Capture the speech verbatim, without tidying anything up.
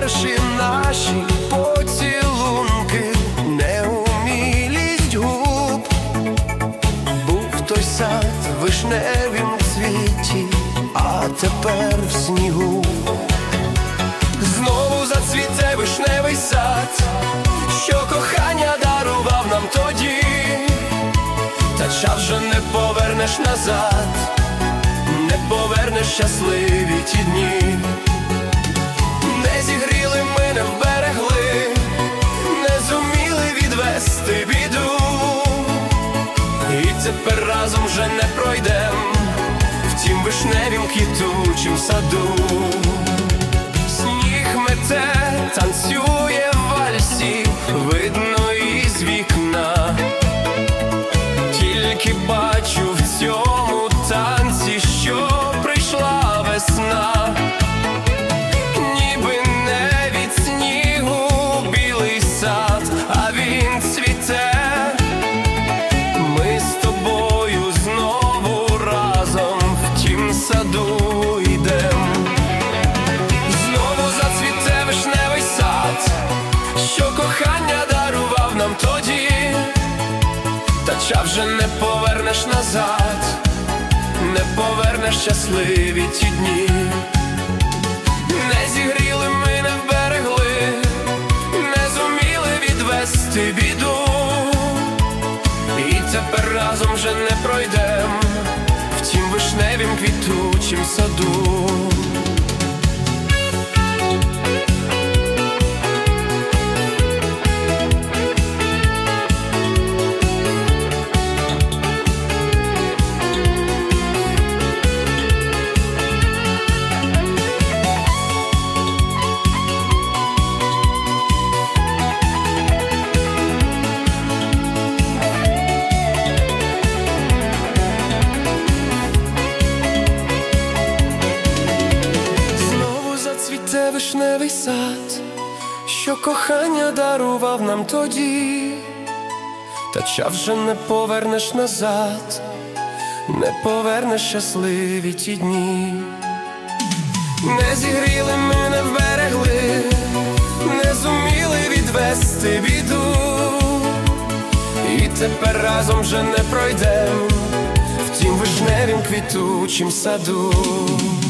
перші наші поцілунки, неумілість губ. Був той сад в вишневім цвіті, а тепер в снігу. Знову зацвіте вишневий сад, що кохання дарував нам тоді. Та час вже не повернеш назад, не повернеш щасливі ті дні. Не зігріли ми, не вберегли, не зуміли відвести біду. І тепер разом вже не пройдем в тім вишневім квітучім саду. Сніг мете, танцює в вальсі, видно із вікна. Тільки бачу в цьому танці, що прийшла весна. Ніби не від снігу білий сад, а він цвіте. Ми з тобою знову разом в тім саду йдем. Знову зацвіте вишневий сад, що кохання дарував нам тоді. Та час вже не повернеш назад, не повернеш щасливі ті дні. Не зігріли ми, не вберегли, не зуміли відвести біду. І тепер разом вже не пройдем в тім вишневім квітучім саду. Цвіте вишневий сад, що кохання дарував нам тоді. Та час вже не повернеш назад, не повернеш щасливі ті дні. Не зігріли ми, не вберегли, не зуміли відвести біду. І тепер разом вже не пройдем в тім вишневім квітучім саду.